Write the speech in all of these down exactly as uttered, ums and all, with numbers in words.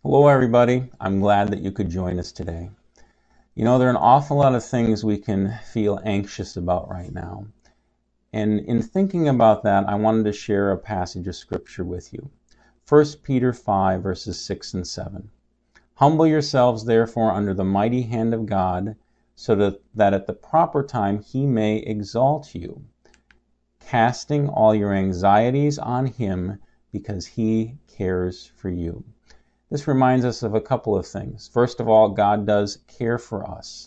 Hello, everybody. I'm glad that you could join us today. You know, there are an awful lot of things we can feel anxious about right now. And in thinking about that, I wanted to share a passage of scripture with you. First Peter five, verses six and seven. Humble yourselves, therefore, under the mighty hand of God, so that, that at the proper time he may exalt you, casting all your anxieties on him because he cares for you. This reminds us of a couple of things. First of all, God does care for us,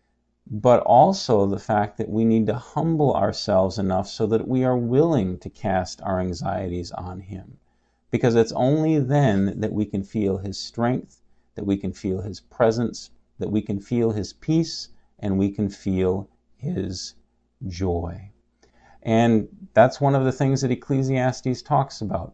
but also the fact that we need to humble ourselves enough so that we are willing to cast our anxieties on him, because it's only then that we can feel his strength, that we can feel his presence, that we can feel his peace, and we can feel his joy. And that's one of the things that Ecclesiastes talks about,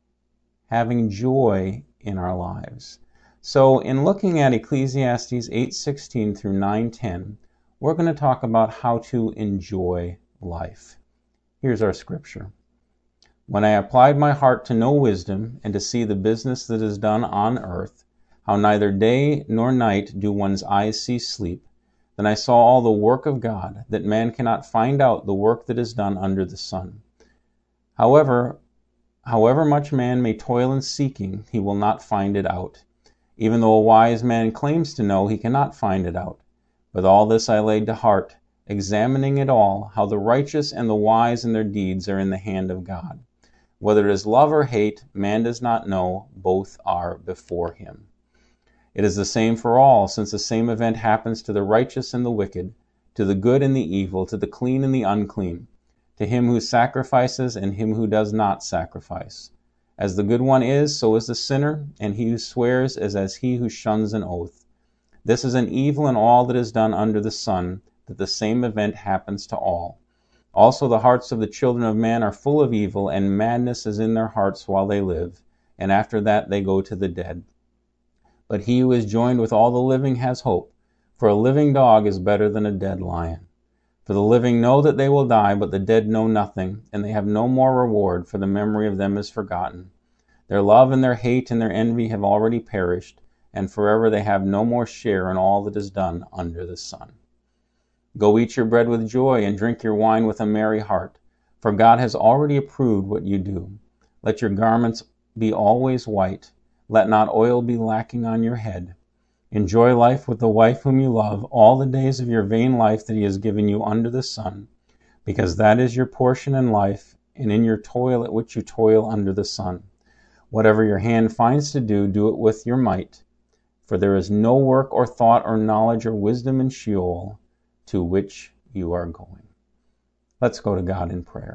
having joy in our lives. So in looking at Ecclesiastes eight sixteen through nine ten, we're going to talk about how to enjoy life. Here's our scripture. When I applied my heart to know wisdom and to see the business that is done on earth, how neither day nor night do one's eyes see sleep, then I saw all the work of God, that man cannot find out the work that is done under the sun. However, However much man may toil in seeking, he will not find it out. Even though a wise man claims to know, he cannot find it out. With all this I laid to heart, examining it all, how the righteous and the wise in their deeds are in the hand of God. Whether it is love or hate, man does not know, both are before him. It is the same for all, since the same event happens to the righteous and the wicked, to the good and the evil, to the clean and the unclean, to him who sacrifices and him who does not sacrifice. As the good one is, so is the sinner, and he who swears is as he who shuns an oath. This is an evil in all that is done under the sun, that the same event happens to all. Also the hearts of the children of man are full of evil, and madness is in their hearts while they live, and after that they go to the dead. But he who is joined with all the living has hope, for a living dog is better than a dead lion. For the living know that they will die, but the dead know nothing, and they have no more reward, for the memory of them is forgotten. Their love and their hate and their envy have already perished, and forever they have no more share in all that is done under the sun. Go eat your bread with joy, and drink your wine with a merry heart, for God has already approved what you do. Let your garments be always white, let not oil be lacking on your head. Enjoy life with the wife whom you love, all the days of your vain life that he has given you under the sun, because that is your portion in life, and in your toil at which you toil under the sun. Whatever your hand finds to do, do it with your might, for there is no work or thought or knowledge or wisdom in Sheol to which you are going. Let's go to God in prayer.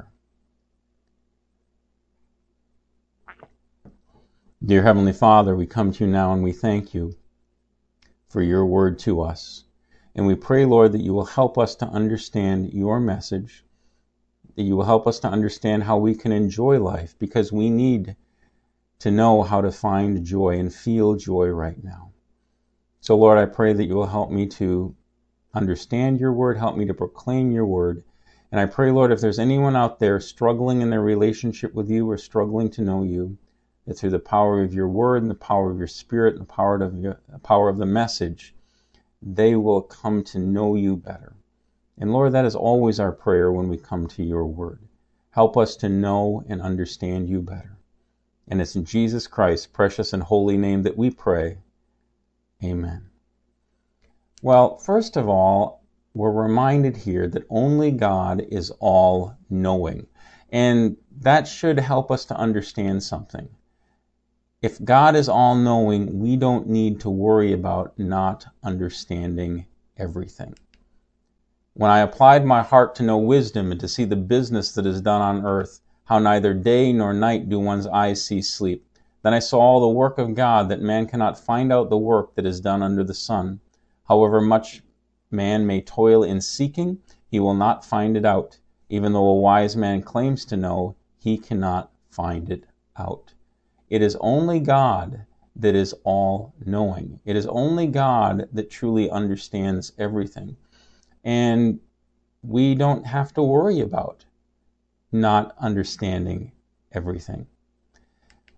Dear Heavenly Father, we come to you now and we thank you for your word to us. And we pray, Lord, that you will help us to understand your message, that you will help us to understand how we can enjoy life, because we need to know how to find joy and feel joy right now. So, Lord, I pray that you will help me to understand your word, help me to proclaim your word. And I pray, Lord, if there's anyone out there struggling in their relationship with you or struggling to know you, that through the power of your word and the power of your spirit and the power of, your, the power of the message, they will come to know you better. And Lord, that is always our prayer when we come to your word. Help us to know and understand you better. And it's in Jesus Christ's precious and holy name that we pray. Amen. Well, first of all, we're reminded here that only God is all-knowing. And that should help us to understand something. If God is all-knowing, we don't need to worry about not understanding everything. When I applied my heart to know wisdom and to see the business that is done on earth, how neither day nor night do one's eyes see sleep, then I saw all the work of God, that man cannot find out the work that is done under the sun. However much man may toil in seeking, he will not find it out. Even though a wise man claims to know, he cannot find it out. It is only God that is all-knowing. It is only God that truly understands everything. And we don't have to worry about not understanding everything.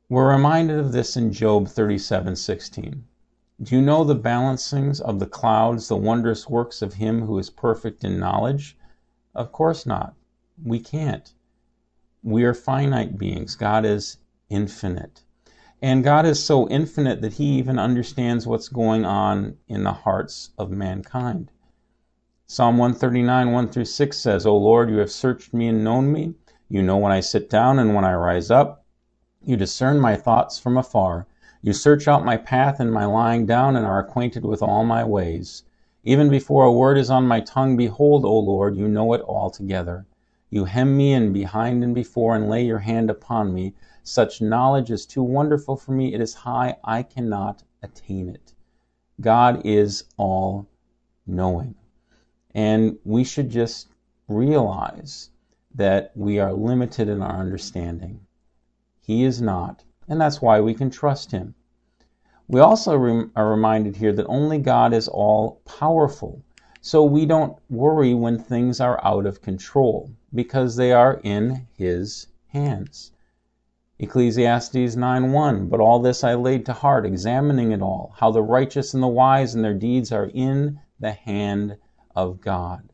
We're reminded of this in Job thirty-seven sixteen. Do you know the balancings of the clouds, the wondrous works of him who is perfect in knowledge? Of course not. We can't. We are finite beings. God is infinite. And God is so infinite that he even understands what's going on in the hearts of mankind. Psalm one thirty-nine, one through six says, O Lord, you have searched me and known me. You know when I sit down and when I rise up. You discern my thoughts from afar. You search out my path and my lying down and are acquainted with all my ways. Even before a word is on my tongue, behold, O Lord, you know it altogether. You hem me in behind and before and lay your hand upon me. Such knowledge is too wonderful for me. It is high. I cannot attain it. God is all-knowing. And we should just realize that we are limited in our understanding. He is not, and that's why we can trust him. We also rem- are reminded here that only God is all-powerful, so we don't worry when things are out of control, because they are in his hands. Ecclesiastes nine one, but all this I laid to heart, examining it all, how the righteous and the wise and their deeds are in the hand of God.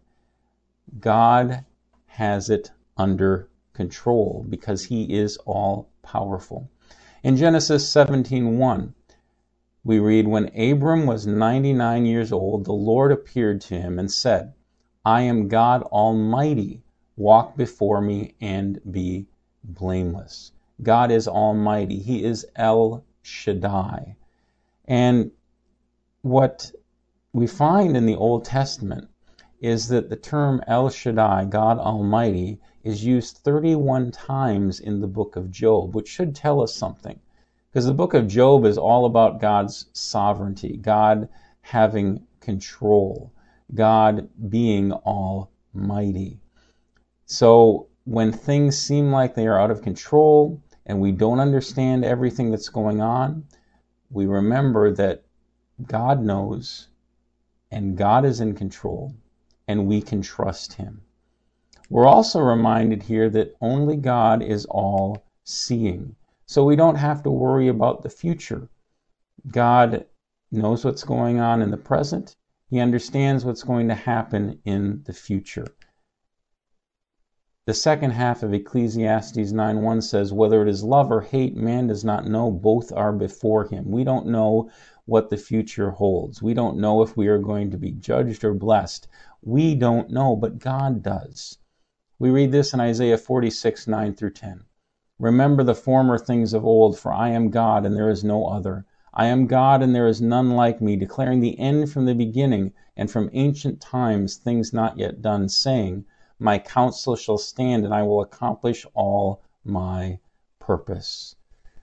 God has it under control because he is all-powerful. In Genesis seventeen one, we read, when Abram was ninety-nine years old, the Lord appeared to him and said, I am God Almighty. Walk before me and be blameless. God is almighty. He is El Shaddai. And what we find in the Old Testament is that the term El Shaddai, God Almighty, is used thirty-one times in the book of Job, which should tell us something. Because the book of Job is all about God's sovereignty, God having control, God being almighty. So when things seem like they are out of control and we don't understand everything that's going on, we remember that God knows and God is in control and we can trust him. We're also reminded here that only God is all-seeing. So we don't have to worry about the future. God knows what's going on in the present. He understands what's going to happen in the future. The second half of Ecclesiastes nine one says, whether it is love or hate, man does not know. Both are before him. We don't know what the future holds. We don't know if we are going to be judged or blessed. We don't know, but God does. We read this in Isaiah forty-six, nine through ten. Remember the former things of old, for I am God and there is no other. I am God and there is none like me, declaring the end from the beginning and from ancient times things not yet done, saying, my counsel shall stand and I will accomplish all my purpose.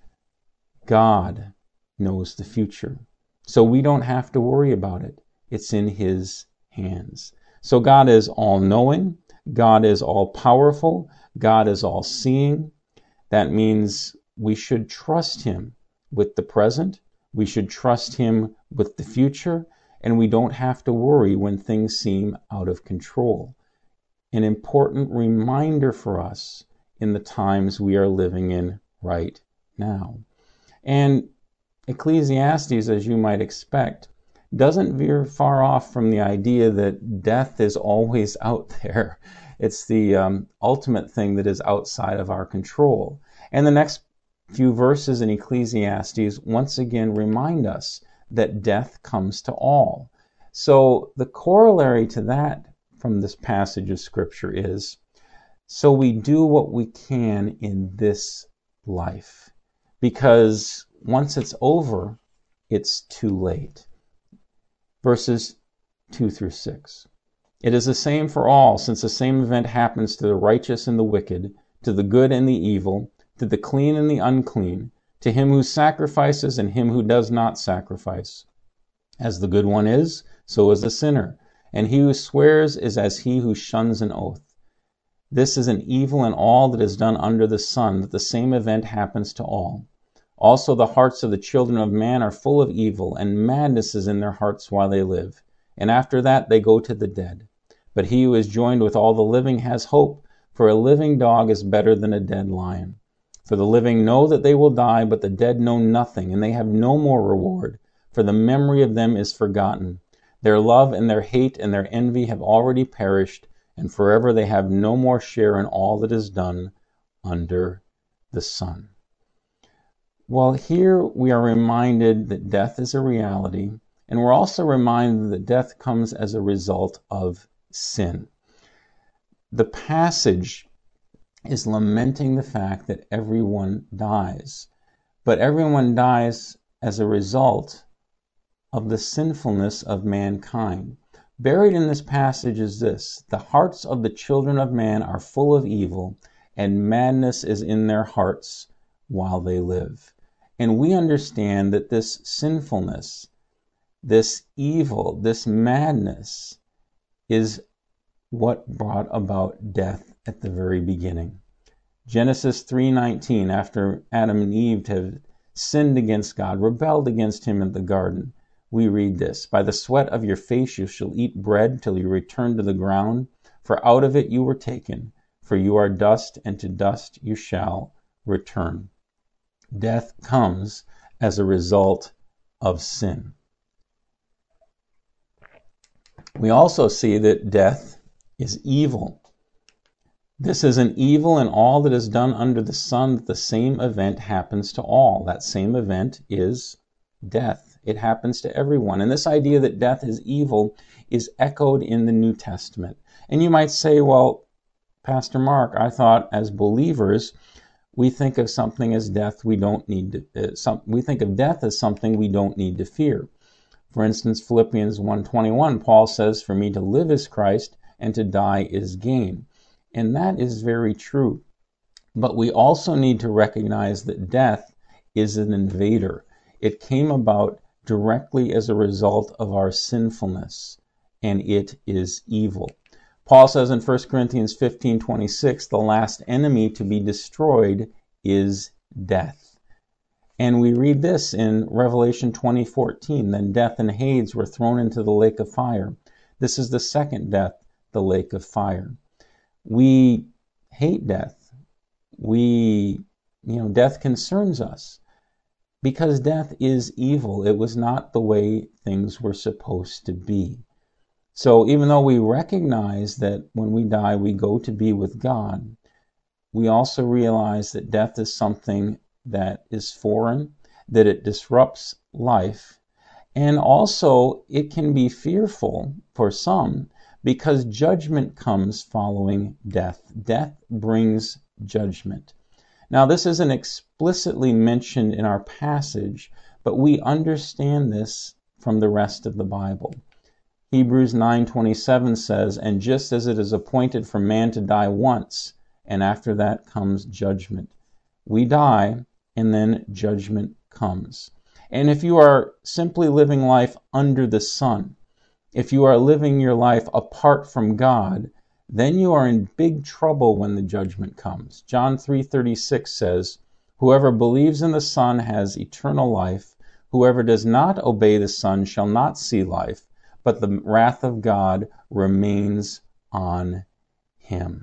God knows the future, so we don't have to worry about it. It's in his hands. So God is all-knowing. God is all-powerful. God is all-seeing. That means we should trust him with the present. We should trust him with the future. And we don't have to worry when things seem out of control. An important reminder for us in the times we are living in right now. And Ecclesiastes, as you might expect, doesn't veer far off from the idea that death is always out there. It's the um, ultimate thing that is outside of our control. And the next few verses in Ecclesiastes once again remind us that death comes to all. So the corollary to that from this passage of Scripture is, so we do what we can in this life. Because once it's over, it's too late. Verses two through six. It is the same for all, since the same event happens to the righteous and the wicked, to the good and the evil, to the clean and the unclean, to him who sacrifices and him who does not sacrifice. As the good one is, so is the sinner, and he who swears is as he who shuns an oath. This is an evil in all that is done under the sun, that the same event happens to all. Also the hearts of the children of man are full of evil, and madness is in their hearts while they live. And after that they go to the dead. But he who is joined with all the living has hope, for a living dog is better than a dead lion. For the living know that they will die, but the dead know nothing, and they have no more reward, for the memory of them is forgotten. Their love and their hate and their envy have already perished, and forever they have no more share in all that is done under the sun. Well, here we are reminded that death is a reality, and we're also reminded that death comes as a result of sin. The passage is lamenting the fact that everyone dies, but everyone dies as a result of the sinfulness of mankind. Buried in this passage is this: the hearts of the children of man are full of evil, and madness is in their hearts while they live. And we understand that this sinfulness, this evil, this madness is what brought about death at the very beginning. Genesis three nineteen, after Adam and Eve have sinned against God, rebelled against him in the garden, we read this: "By the sweat of your face you shall eat bread till you return to the ground, for out of it you were taken, for you are dust, and to dust you shall return." Death comes as a result of sin. We also see that death is evil. This is an evil in all that is done under the sun, that the same event happens to all. That same event is death. It happens to everyone. And this idea that death is evil is echoed in the New Testament. And you might say, well, Pastor Mark, I thought as believers, we think of something as death we don't need to, uh, some, we think of death as something we don't need to fear. For instance, Philippians one twenty-one, Paul says, "For me to live is Christ, and to die is gain." And that is very true. But we also need to recognize that death is an invader. It came about directly as a result of our sinfulness, and it is evil. Paul says in First Corinthians fifteen twenty-six, the last enemy to be destroyed is death. And we read this in Revelation twenty fourteen, "Then death and Hades were thrown into the lake of fire." This is the second death, the lake of fire. We hate death. We, you know, death concerns us because death is evil. It was not the way things were supposed to be. So even though we recognize that when we die we go to be with God, we also realize that death is something that is foreign, that it disrupts life, and also it can be fearful for some because judgment comes following death. Death brings judgment. Now, this isn't explicitly mentioned in our passage, but we understand this from the rest of the Bible. Hebrews nine twenty-seven says, "And just as it is appointed for man to die once, and after that comes judgment." We die, and then judgment comes. And if you are simply living life under the sun, if you are living your life apart from God, then you are in big trouble when the judgment comes. John three thirty-six says, "Whoever believes in the Son has eternal life. Whoever does not obey the Son shall not see life, but the wrath of God remains on him."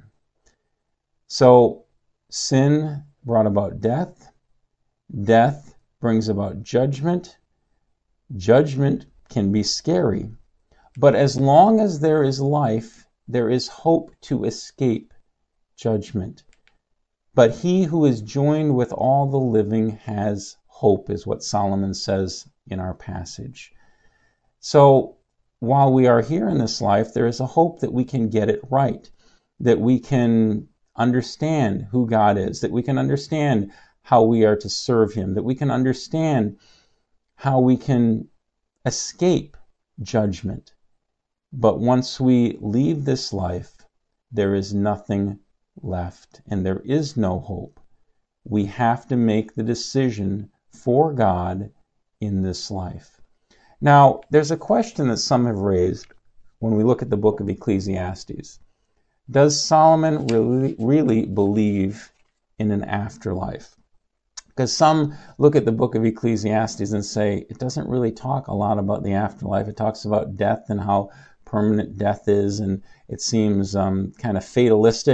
So sin brought about death. Death brings about judgment. Judgment can be scary. But as long as there is life, there is hope to escape judgment. But he who is joined with all the living has hope, is what Solomon says in our passage. So while we are here in this life, there is a hope that we can get it right, that we can understand who God is, that we can understand how we are to serve him, that we can understand how we can escape judgment. But once we leave this life, there is nothing left, and there is no hope. We have to make the decision for God in this life. Now, there's a question that some have raised when we look at the book of Ecclesiastes. Does Solomon really, really believe in an afterlife? Because some look at the book of Ecclesiastes and say, it doesn't really talk a lot about the afterlife. It talks about death and how permanent death is, and it seems um, kind of fatalistic.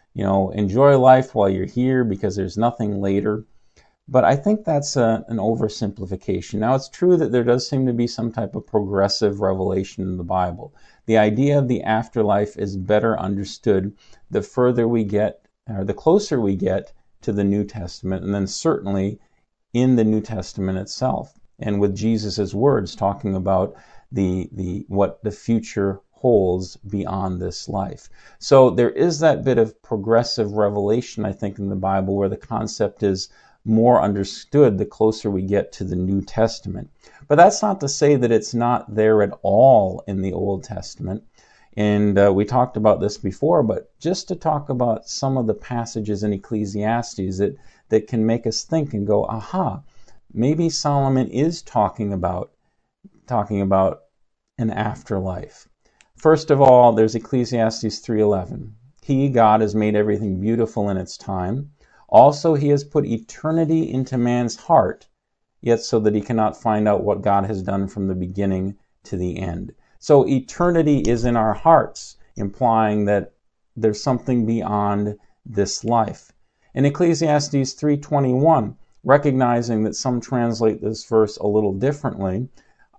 you know, enjoy life while you're here because there's nothing later. But I think that's a, an oversimplification. Now, it's true that there does seem to be some type of progressive revelation in the Bible. The idea of the afterlife is better understood the further we get, or the closer we get to the New Testament, and then certainly in the New Testament itself, and with Jesus' words talking about the the what the future holds beyond this life. So there is that bit of progressive revelation, I think, in the Bible where the concept is more understood the closer we get to the New Testament. But that's not to say that it's not there at all in the Old Testament. And uh, we talked about this before, but just to talk about some of the passages in Ecclesiastes that, that can make us think and go, aha, maybe Solomon is talking about talking about an afterlife. First of all, there's Ecclesiastes three eleven. He, God, has made everything beautiful in its time. Also, he has put eternity into man's heart, yet so that he cannot find out what God has done from the beginning to the end. So eternity is in our hearts, implying that there's something beyond this life. In Ecclesiastes three twenty-one, recognizing that some translate this verse a little differently,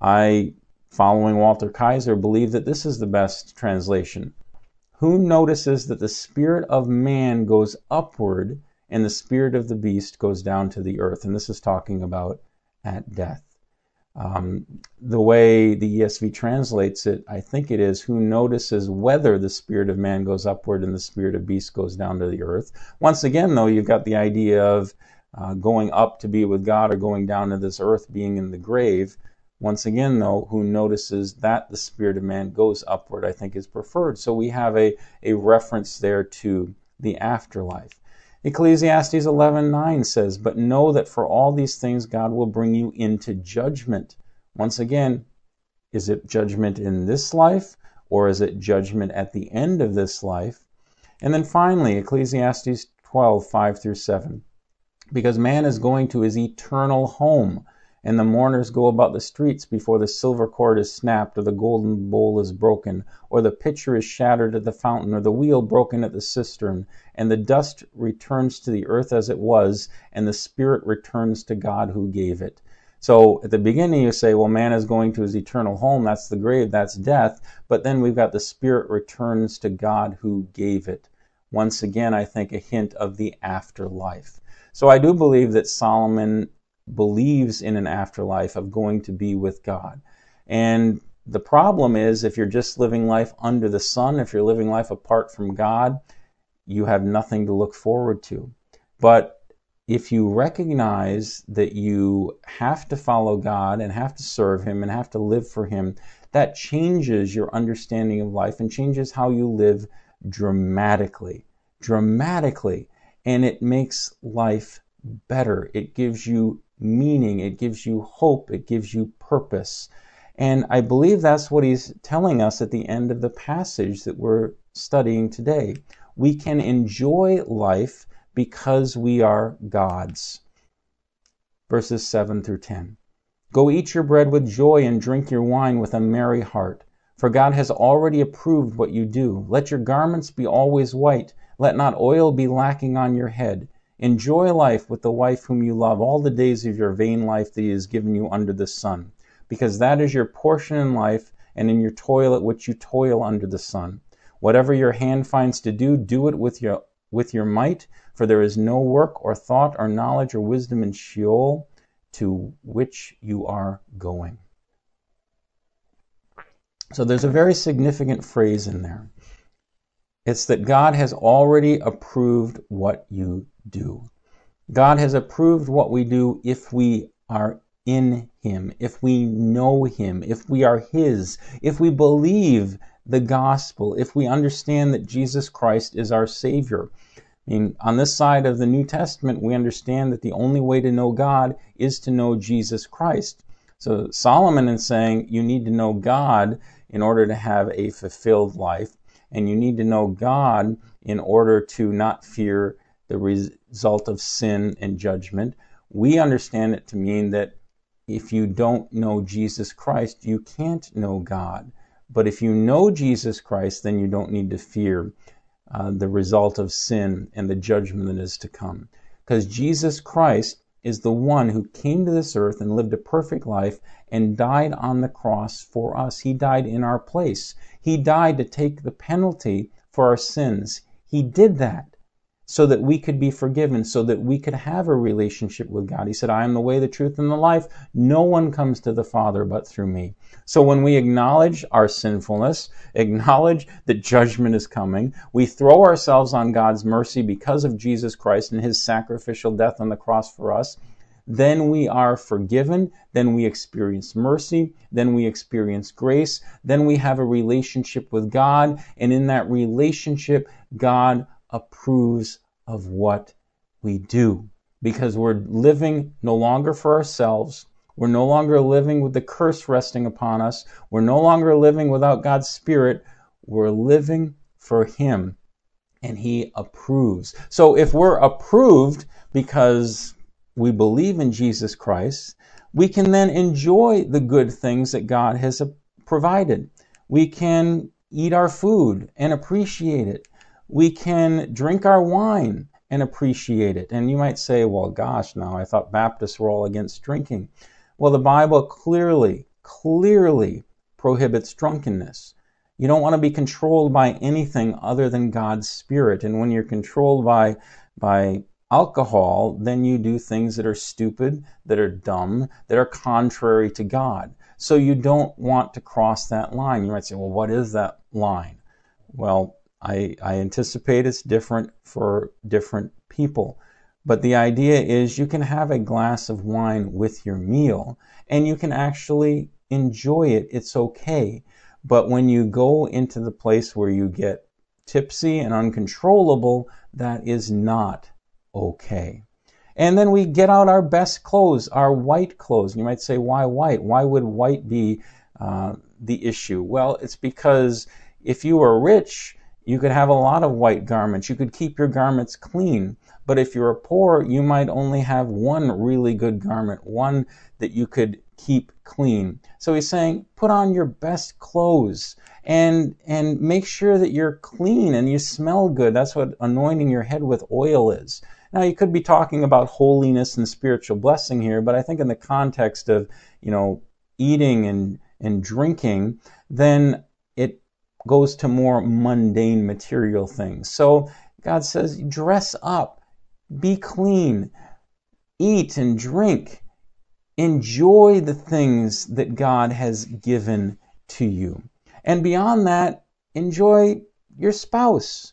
I, following Walter Kaiser, believe that this is the best translation. Who notices that the spirit of man goes upward and the spirit of the beast goes down to the earth? And this is talking about at death. Um, the way the E S V translates it, I think it is, who notices whether the spirit of man goes upward and the spirit of beast goes down to the earth. Once again, though, you've got the idea of uh, going up to be with God or going down to this earth, being in the grave. Once again, though, who notices that the spirit of man goes upward, I think is preferred. So we have a, a reference there to the afterlife. Ecclesiastes eleven nine says, but know that for all these things God will bring you into judgment. Once again, is it judgment in this life, or is it judgment at the end of this life? And then finally, Ecclesiastes twelve five through seven. Because man is going to his eternal home, and the mourners go about the streets before the silver cord is snapped, or the golden bowl is broken, or the pitcher is shattered at the fountain, or the wheel broken at the cistern, and the dust returns to the earth as it was, and the spirit returns to God who gave it. So at the beginning you say, well, man is going to his eternal home, that's the grave, that's death, but then we've got the spirit returns to God who gave it. Once again, I think a hint of the afterlife. So I do believe that Solomon believes in an afterlife of going to be with God. And the problem is, if you're just living life under the sun, if you're living life apart from God, you have nothing to look forward to. But if you recognize that you have to follow God and have to serve Him and have to live for Him, that changes your understanding of life and changes how you live dramatically. Dramatically. And it makes life better. It gives you meaning, it gives you hope, it gives you purpose. And I believe that's what he's telling us at the end of the passage that we're studying today. We can enjoy life because we are God's. Verses seven through ten. Go eat your bread with joy and drink your wine with a merry heart, for God has already approved what you do. Let your garments be always white, let not oil be lacking on your head. Enjoy life with the wife whom you love all the days of your vain life that He has given you under the sun, because that is your portion in life and in your toil at which you toil under the sun. Whatever your hand finds to do, do it with your, with your might, for there is no work or thought or knowledge or wisdom in Sheol, to which you are going. So there's a very significant phrase in there. It's that God has already approved what you do. God has approved what we do if we are in Him, if we know Him, if we are His, if we believe the gospel, if we understand that Jesus Christ is our Savior. I mean, on this side of the New Testament, we understand that the only way to know God is to know Jesus Christ. So Solomon is saying you need to know God in order to have a fulfilled life. And you need to know God in order to not fear the result of sin and judgment. We understand it to mean that if you don't know Jesus Christ, you can't know God. But if you know Jesus Christ, then you don't need to fear uh, the result of sin and the judgment that is to come. Because Jesus Christ is the one who came to this earth and lived a perfect life and died on the cross for us. He died in our place. He died to take the penalty for our sins. He did that so that we could be forgiven, so that we could have a relationship with God. He said, I am the way, the truth, and the life. No one comes to the Father but through me. So when we acknowledge our sinfulness, acknowledge that judgment is coming, we throw ourselves on God's mercy because of Jesus Christ and his sacrificial death on the cross for us, then we are forgiven, then we experience mercy, then we experience grace, then we have a relationship with God, and in that relationship, God approves of what we do, because we're living no longer for ourselves. We're no longer living with the curse resting upon us. We're no longer living without God's Spirit. We're living for him, and he approves. So if we're approved because we believe in Jesus Christ, we can then enjoy the good things that God has provided. We can eat our food and appreciate it. We can drink our wine and appreciate it. And you might say, well, gosh, now I thought Baptists were all against drinking. Well, the Bible clearly, clearly prohibits drunkenness. You don't want to be controlled by anything other than God's Spirit. And when you're controlled by, by alcohol, then you do things that are stupid, that are dumb, that are contrary to God. So you don't want to cross that line. You might say, well, what is that line? Well, I, I anticipate it's different for different people. But the idea is you can have a glass of wine with your meal and you can actually enjoy it. It's okay. But when you go into the place where you get tipsy and uncontrollable, that is not okay. And then we get out our best clothes, our white clothes. You might say, why white? Why would white be uh, the issue? Well, it's because if you were rich, you could have a lot of white garments. You could keep your garments clean. But if you're poor, you might only have one really good garment, one that you could keep clean. So he's saying, put on your best clothes and and make sure that you're clean and you smell good. That's what anointing your head with oil is. Now, you could be talking about holiness and spiritual blessing here, but I think in the context of, you know, eating and, and drinking, then it goes to more mundane material things. So God says, dress up, be clean, eat and drink, enjoy the things that God has given to you. And beyond that, enjoy your spouse.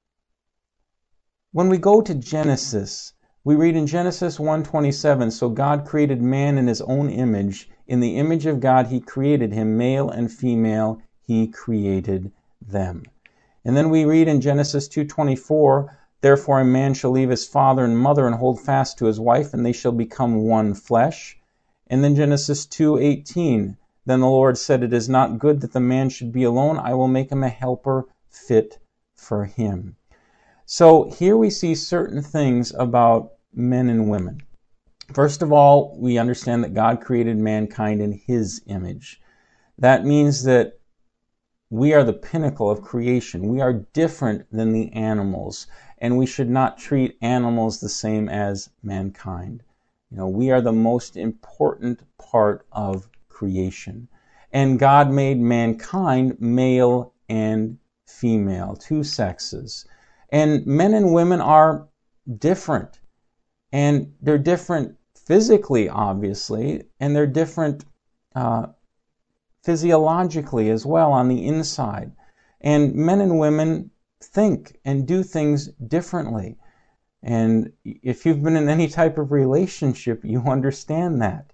When we go to Genesis, we read in Genesis one twenty-seven, so God created man in his own image. In the image of God he created him, male and female he created them. And then we read in Genesis two twenty-four, therefore a man shall leave his father and mother and hold fast to his wife, and they shall become one flesh. And then Genesis two eighteen, then the Lord said, it is not good that the man should be alone. I will make him a helper fit for him. So here we see certain things about men and women. First of all, we understand that God created mankind in his image. That means that we are the pinnacle of creation. We are different than the animals, and we should not treat animals the same as mankind. You know, we are the most important part of creation. And God made mankind male and female, two sexes. And men and women are different. And they're different physically, obviously, and they're different uh, physiologically as well on the inside. And men and women think and do things differently. And if you've been in any type of relationship, you understand that.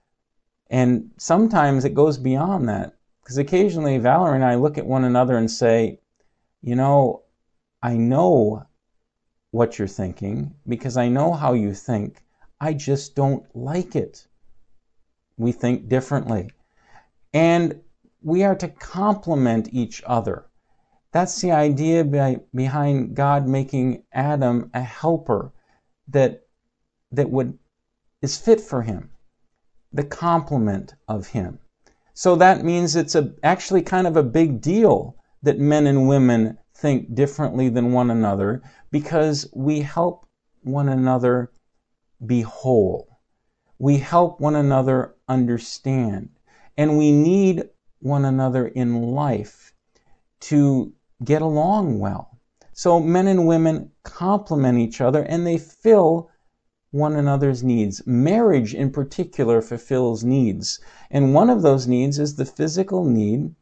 And sometimes it goes beyond that. Because occasionally Valerie and I look at one another and say, you know, I know what you're thinking because I know how you think. I just don't like it. We think differently. And we are to complement each other. That's the idea by, behind God making Adam a helper that, that would is fit for him, the complement of him. So that means it's a, actually kind of a big deal that men and women think differently than one another because we help one another be whole. We help one another understand. And we need one another in life to get along well. So men and women complement each other and they fill one another's needs. Marriage in particular fulfills needs. And one of those needs is the physical need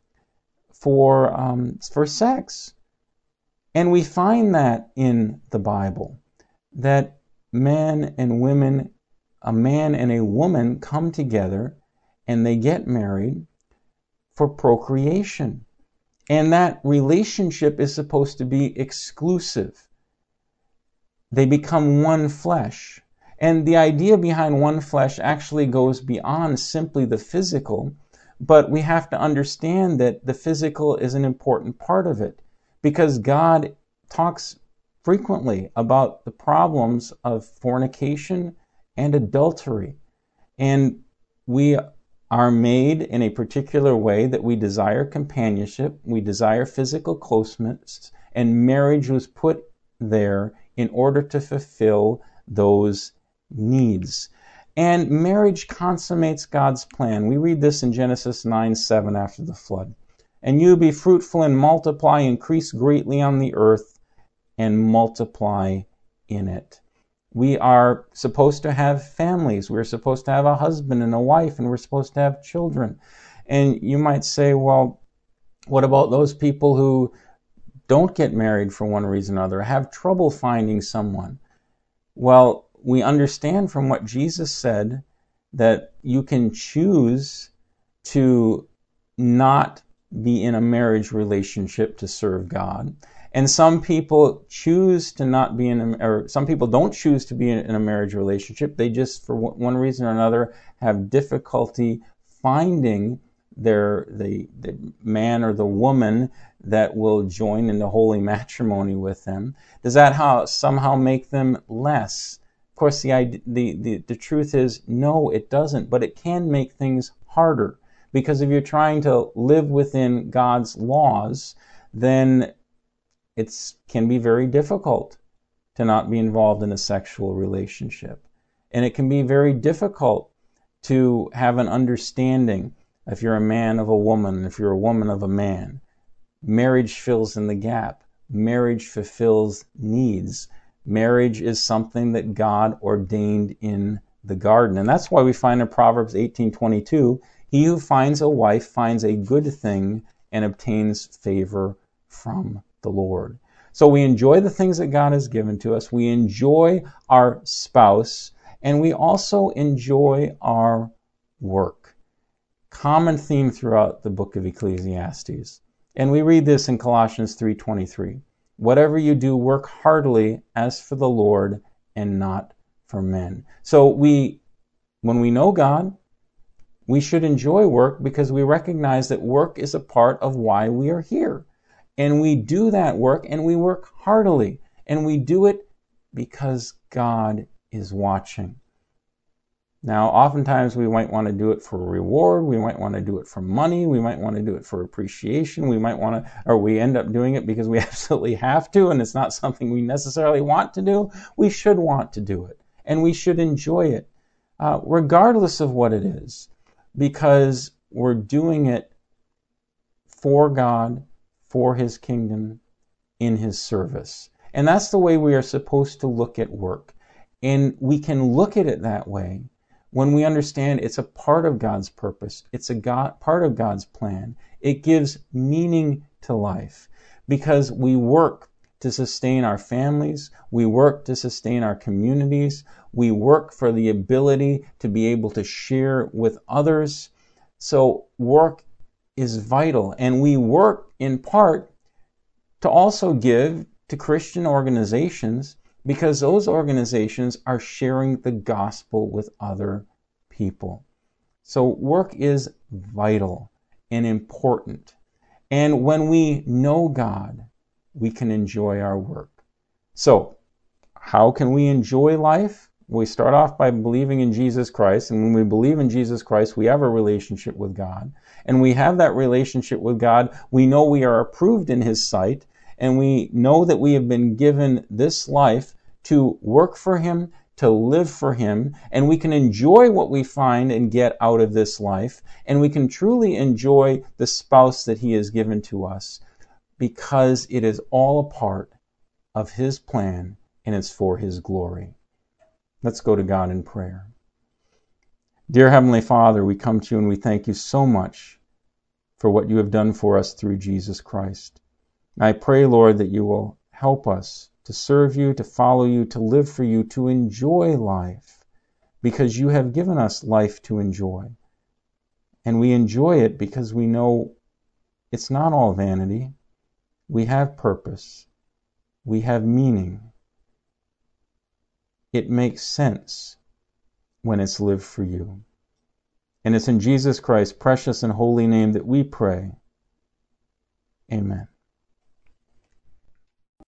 for, um, for sex. And we find that in the Bible, that men and women, a man and a woman come together and they get married for procreation. And that relationship is supposed to be exclusive. They become one flesh. And the idea behind one flesh actually goes beyond simply the physical, but we have to understand that the physical is an important part of it, because God talks frequently about the problems of fornication and adultery. And we are made in a particular way that we desire companionship, we desire physical closeness, and marriage was put there in order to fulfill those needs. And marriage consummates God's plan. We read this in Genesis nine seven after the flood. And you be fruitful and multiply, increase greatly on the earth, and multiply in it. We are supposed to have families. We're supposed to have a husband and a wife, and we're supposed to have children. And you might say, well, what about those people who don't get married for one reason or another, have trouble finding someone? Well, we understand from what Jesus said that you can choose to not be in a marriage relationship to serve God. And some people choose to not be in a, or some people don't choose to be in a marriage relationship. They just, for one reason or another, have difficulty finding their the, the man or the woman that will join in the holy matrimony with them. Does that how, somehow make them less? Of course, the, the, the, the truth is, no, it doesn't, but it can make things harder. Because if you're trying to live within God's laws, then it can be very difficult to not be involved in a sexual relationship. And it can be very difficult to have an understanding if you're a man of a woman, if you're a woman of a man. Marriage fills in the gap. Marriage fulfills needs. Marriage is something that God ordained in the garden. And that's why we find in Proverbs eighteen twenty-two, he who finds a wife finds a good thing and obtains favor from the Lord. So we enjoy the things that God has given to us. We enjoy our spouse, and we also enjoy our work. Common theme throughout the book of Ecclesiastes. And we read this in Colossians three twenty-three. Whatever you do, work heartily as for the Lord and not for men. So we, when we know God, we should enjoy work because we recognize that work is a part of why we are here. And we do that work and we work heartily. And we do it because God is watching. Now, oftentimes we might want to do it for a reward. We might want to do it for money. We might want to do it for appreciation. We might want to, or we end up doing it because we absolutely have to, and it's not something we necessarily want to do. We should want to do it, and we should enjoy it, uh, regardless of what it is, because we're doing it for God, for His kingdom, in His service. And that's the way we are supposed to look at work. And we can look at it that way when we understand it's a part of God's purpose. It's a God, part of God's plan. It gives meaning to life because we work to sustain our families. We work to sustain our communities. We work for the ability to be able to share with others. So work is vital. And we work in part to also give to Christian organizations because those organizations are sharing the gospel with other people. So work is vital and important. And when we know God, we can enjoy our work. So how can we enjoy life? We start off by believing in Jesus Christ. And when we believe in Jesus Christ, we have a relationship with God. And we have that relationship with God. We know we are approved in His sight. and we know that we have been given this life to work for Him, to live for Him, and we can enjoy what we find and get out of this life, and we can truly enjoy the spouse that He has given to us, because it is all a part of His plan and it's for His glory. Let's go to God in prayer. Dear Heavenly Father, we come to you and we thank you so much for what you have done for us through Jesus Christ. And I pray, Lord, that you will help us to serve you, to follow you, to live for you, to enjoy life, because you have given us life to enjoy. And we enjoy it because we know it's not all vanity. We have purpose. We have meaning. It makes sense when it's lived for you. And it's in Jesus Christ's precious and holy name that we pray. Amen.